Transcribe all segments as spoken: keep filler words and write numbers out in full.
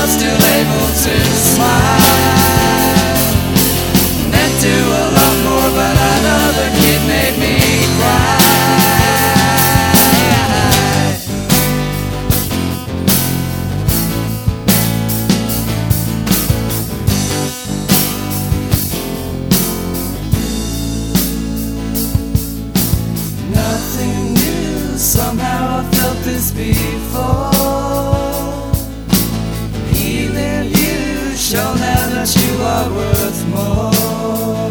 was still able to smile. Meant to a lot more, but another kid made me cry. Nothing new, somehow I felt this before. Healing you, show now that you are worth more.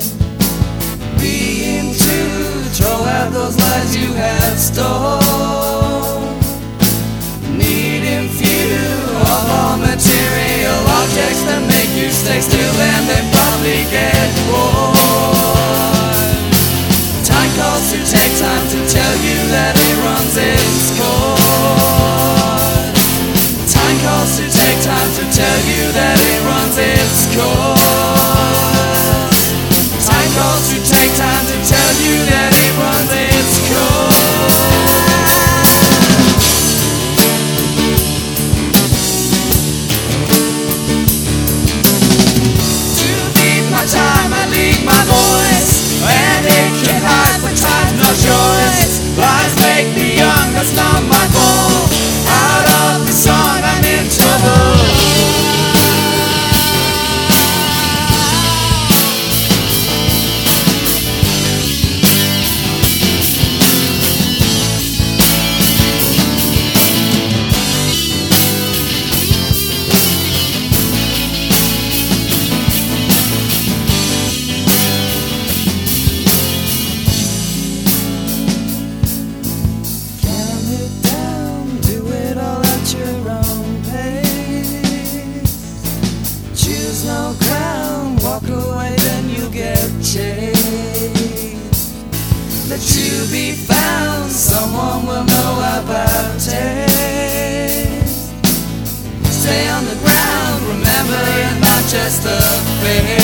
Being true, throw out those lies you have stored. Needing few of all material objects that make you stay still, and they probably get bored. Time calls to take time to tell you that it runs its course. Time calls to take time to tell you that it runs its course. Time calls to take time to tell you that it runs its course. To beat my time, I lead my voice, and it can hide when time's no choice. Lies make me young, that's not my fault. Out of the song, I'm in trouble. No crown, walk away, then you get chased. Let you be found, someone will know about taste. Stay on the ground, remember you're not just a face.